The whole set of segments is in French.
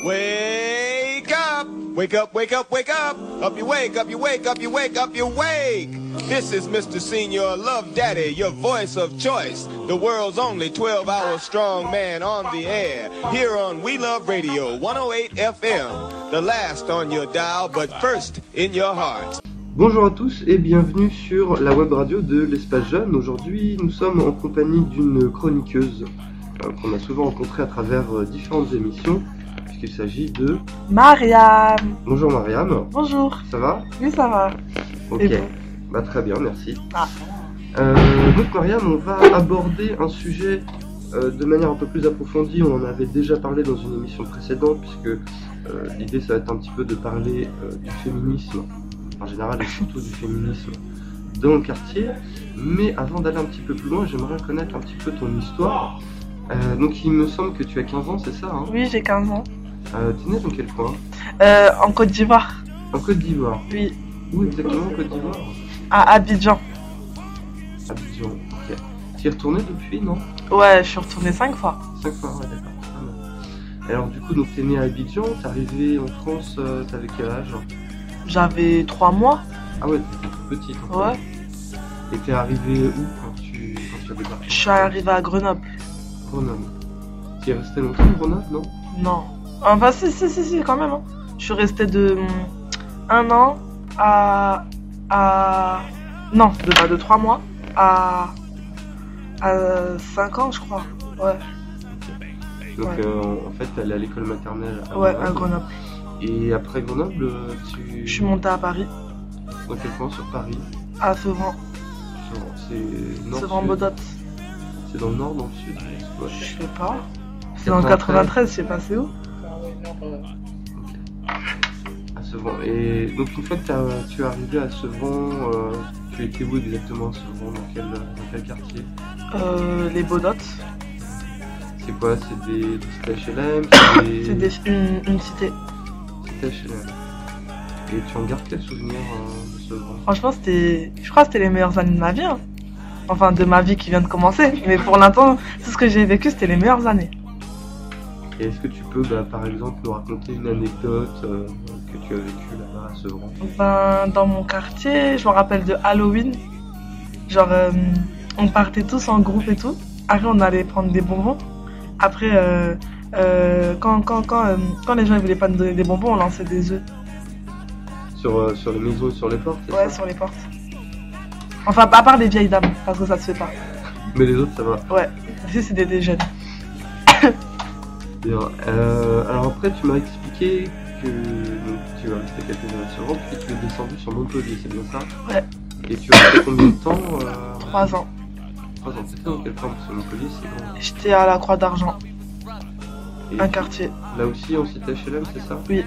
Wake up! Wake up, wake up, wake up! Up you wake, up you wake, up you wake, up you wake! This is Mr. Senior Love Daddy, your voice of choice. The world's only 12-hour strong man on the air. Here on We Love Radio 108 FM. The last on your dial, but first in your heart. Bonjour à tous et bienvenue sur la web radio de l'Espace Jeune. Aujourd'hui, nous sommes en compagnie d'une chroniqueuse qu'on a souvent rencontrée à travers différentes émissions, puisqu'il s'agit de... Mariam. Bonjour Mariam. Bonjour. Ça va ? Oui, ça va. Ok, Et bon très bien, merci. Ah. Donc Mariam, on va aborder un sujet de manière un peu plus approfondie. On en avait déjà parlé dans une émission précédente, puisque l'idée ça va être un petit peu de parler du féminisme en général et surtout du féminisme dans le quartier. Mais avant d'aller un petit peu plus loin, j'aimerais connaître un petit peu ton histoire. Donc il me semble que tu as 15 ans, c'est ça hein ? Oui, j'ai 15 ans. T'es née dans quel coin ? En Côte d'Ivoire. En Côte d'Ivoire ? Oui. Où exactement en Côte d'Ivoire ? À Abidjan. Abidjan, ok. Tu y es retourné depuis, non ? Ouais, je suis retournée 5 fois. 5 fois, ouais, d'accord. Alors du coup, donc t'es né à Abidjan, t'es arrivé en France, t'avais quel âge ? J'avais 3 mois. Ah ouais, t'étais toute petite en fait. Ouais. Et t'es arrivé où quand tu as débarqué ? Je suis arrivée à Grenoble. Grenoble. Tu es resté longtemps à Grenoble, non ? Non. Enfin, si, quand même. Hein. Je suis restée de 1 an à... Non, de 3 mois à 5 ans, je crois. Ouais. Donc Ouais. en fait, t'es allé à l'école maternelle à Ouais, Grenoble. à Grenoble. Et après Grenoble, Je suis montée à Paris, dans quel coin sur Paris ? à Sevran. C'est nord, Sevran-Bodot. C'est dans le nord, dans le sud ? Ouais. Je sais pas. C'est dans le 93, je sais pas c'est où. À Sevran. Et donc une fois que tu es arrivé à Sevran, tu étais où exactement à Sevran ? Dans quel quartier ? Les Bodots. C'est quoi ? C'est des cités HLM ? C'est une cité. Cités HLM. Et tu en gardes quel souvenir de Sevran ? Franchement, je crois que c'était les meilleures années de ma vie. Hein. Enfin, de ma vie qui vient de commencer. Mais pour l'instant, tout ce que j'ai vécu, c'était les meilleures années. Et est-ce que tu peux, par exemple, nous raconter une anecdote que tu as vécue là-bas à Sevran ? Dans mon quartier, je me rappelle de Halloween. Genre, on partait tous en groupe et tout. Après, on allait prendre des bonbons. Après, quand les gens ne voulaient pas nous donner des bonbons, on lançait des œufs. Sur les maisons et sur les portes, c'est Ouais, ça ? sur les portes. Enfin, à part les vieilles dames, parce que ça se fait pas. Mais les autres, ça va. Ouais, ici, c'est des jeunes. Bien. Alors après, tu m'as expliqué que donc, tu vas rester quelques années à Sevran, puis tu es descendu sur Montpellier, c'est bien ça ? Ouais. Et tu as resté combien de temps 3 ans. 3 ans. C'était dans quel coin ? Parce que Montpellier, c'est grand. J'étais à la Croix d'Argent, Et un quartier. là aussi, en cité HLM, c'est ça ? Oui.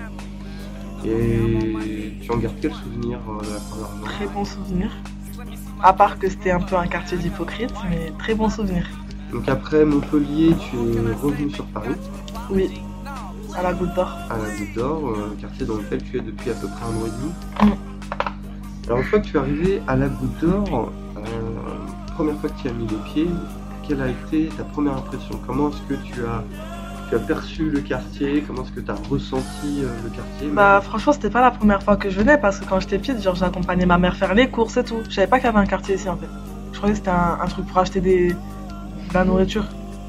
Et tu en gardes quel souvenir de la Croix d'Argent ? Très bon souvenir. À part que c'était un peu un quartier d'hypocrite, mais très bon souvenir. Donc après Montpellier, tu es revenu sur Paris, Oui, à la Goutte d'Or. à la Goutte d'Or, quartier dans lequel tu es depuis à peu près 1 an et demi. Alors une fois que tu es arrivé à la Goutte d'Or, première fois que tu as mis les pieds, quelle a été ta première impression ? Comment est-ce que tu as perçu le quartier ? Comment est-ce que tu as ressenti le quartier ? Franchement, c'était pas la première fois que je venais parce que quand j'étais petite, genre j'accompagnais ma mère faire les courses et tout. Je savais pas qu'il y avait un quartier ici en fait. Je croyais que c'était un truc pour acheter de la nourriture.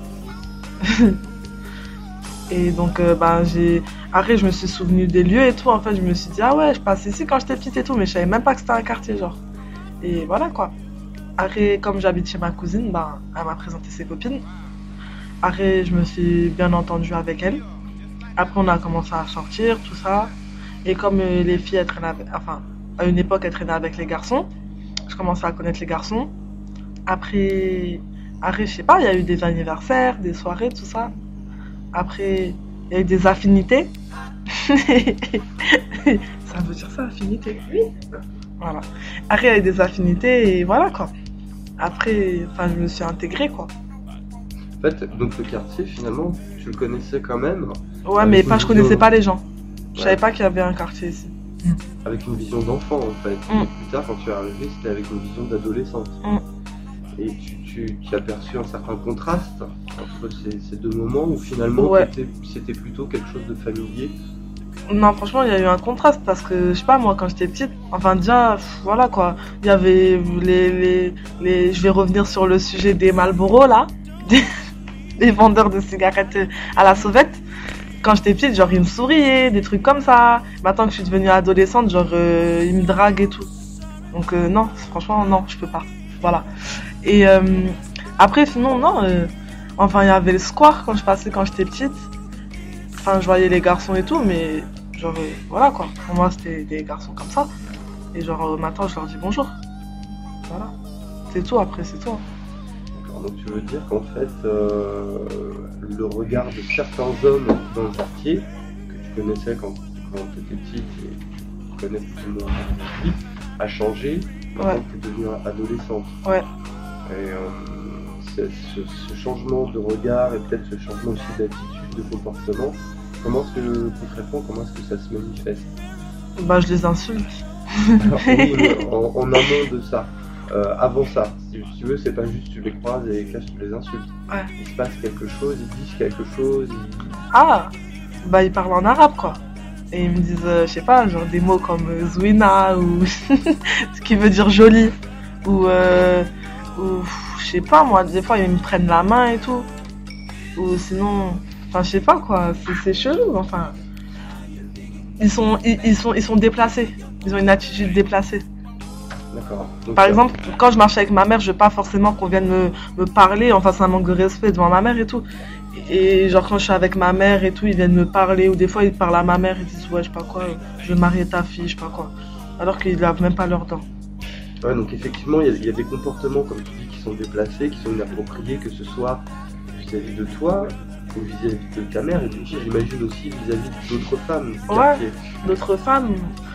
Et donc, après, je me suis souvenu des lieux et tout. En fait, je me suis dit, ah ouais, je passais ici quand j'étais petite et tout, mais je savais même pas que c'était un quartier, genre. Et voilà quoi. Après, comme j'habite chez ma cousine, elle m'a présenté ses copines. Après, je me suis bien entendue avec elle. Après, on a commencé à sortir, tout ça. Et comme les filles, elles traînaient à une époque, elles traînaient avec les garçons, je commençais à connaître les garçons. Après, je sais pas, il y a eu des anniversaires, des soirées, tout ça. Après, il y a eu des affinités. Ça veut dire ça, affinité ? Oui. Voilà. Après, il y a eu des affinités et voilà quoi. Après, je me suis intégrée quoi. En fait, donc le quartier, finalement, tu le connaissais quand même. Ouais, mais je connaissais pas les gens. Je savais pas qu'il y avait un quartier ici. Avec une vision d'enfant en fait. Et plus tard, quand tu es arrivé, c'était avec une vision d'adolescente. Et tu as perçu un certain contraste entre ces deux moments où finalement Ouais. c'était plutôt quelque chose de familier? Non, franchement, il y a eu un contraste parce que, je sais pas, moi, quand j'étais petite, enfin, déjà, voilà quoi, il y avait je vais revenir sur le sujet des Marlboro là, des vendeurs de cigarettes à la sauvette. Quand j'étais petite, genre, ils me souriaient, des trucs comme ça. Maintenant que je suis devenue adolescente, genre, ils me draguent et tout. Donc, non, franchement, non, je peux pas. Voilà. Et après, sinon, non, enfin, il y avait le square quand je passais quand j'étais petite. Enfin, je voyais les garçons et tout, mais genre, voilà quoi. Pour moi, c'était des garçons comme ça. Et genre, maintenant, je leur dis bonjour. Voilà. C'est tout, après, c'est tout. D'accord, donc tu veux dire qu'en fait, le regard de certains hommes dans le quartier, que tu connaissais quand tu étais petite et que tu connais plus ou moins aujourd'hui, a changé maintenant Ouais. que tu es devenue adolescente. Ouais. Et ce changement de regard et peut-être ce changement aussi d'attitude, de comportement, concrètement, comment est-ce que ça se manifeste? Bah, je les insulte. Alors, oui, en amont de ça, avant ça, si tu veux, c'est pas juste tu les croises et là tu les insultes. Ouais. Il se passe quelque chose, ils disent quelque chose, Ah, bah, ils parlent en arabe quoi. Et ils me disent, je sais pas, genre des mots comme Zouina ou ce qui veut dire joli. Ou je sais pas moi, des fois ils me prennent la main et tout. Ou sinon, enfin, je sais pas quoi, c'est chelou, enfin. Ils sont déplacés. Ils ont une attitude déplacée. D'accord. Donc, Par exemple, quand je marche avec ma mère, je veux pas forcément qu'on vienne me parler, enfin c'est un manque de respect devant ma mère et tout. Et genre quand je suis avec ma mère et tout, ils viennent me parler, ou des fois ils parlent à ma mère, ils disent ouais je sais pas quoi, je vais marier ta fille, je sais pas quoi. Alors qu'ils lavent même pas leurs dents. ouais, donc effectivement, il y a des comportements, comme tu dis, qui sont déplacés, qui sont inappropriés, que ce soit vis-à-vis de toi ou vis-à-vis de ta mère, et du coup, j'imagine aussi vis-à-vis d'autres femmes du Ouais. quartier. D'autres femmes,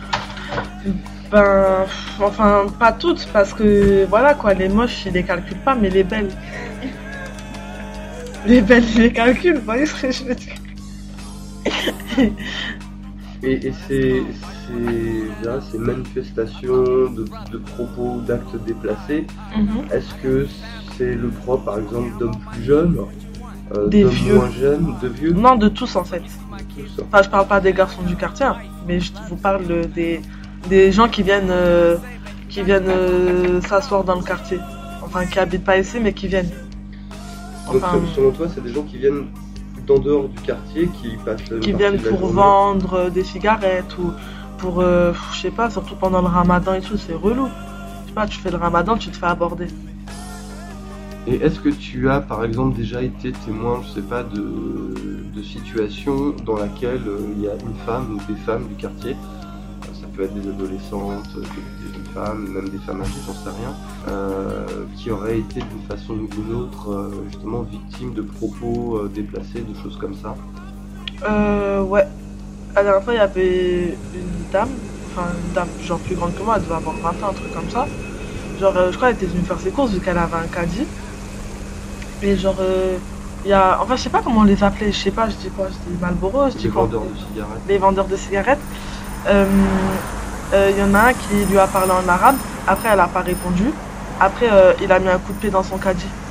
ben, enfin pas toutes, parce que voilà quoi, les moches ils les calculent pas, mais les belles. Les belles ils les calculent, vous voyez ce que je veux dire? Et ces manifestations de propos, d'actes déplacés, Mhm. est-ce que c'est le propre, par exemple, d'hommes plus jeunes, Des d'hommes vieux. moins jeunes, de vieux, Non, de tous en fait. tous? Enfin, je parle pas des garçons du quartier, hein, mais je vous parle des gens qui viennent s'asseoir dans le quartier. Enfin, qui habitent pas ici, mais qui viennent. Donc Enfin, selon toi, c'est des gens qui viennent d'en dehors du quartier, qui passent une qui partie viennent de la pour journée. vendre des cigarettes ou pour, je sais pas, surtout pendant le ramadan et tout, c'est relou. Je sais pas, tu fais le ramadan, tu te fais aborder. Et est-ce que tu as, par exemple, déjà été témoin, je sais pas, de situations dans laquelle il y a une femme ou des femmes du quartier, ça peut être des adolescentes, des jeunes femmes, même des femmes âgées, j'en sais rien, qui auraient été d'une façon ou d'une autre, justement, victimes de propos déplacés, de choses comme ça? Ouais. La dernière fois, il y avait une dame, enfin une dame genre plus grande que moi, elle devait avoir 20 ans, un truc comme ça. Genre, je crois qu'elle était venue faire ses courses vu qu'elle avait un caddie. Et genre, il y a. Enfin, je sais pas comment on les appelait, je sais pas, je dis quoi, je dis Marlboro, je dis Des quoi? vendeurs de cigarettes. Les vendeurs de cigarettes. Il y en a un qui lui a parlé en arabe, après elle a pas répondu. Après, il a mis un coup de pied dans son caddie.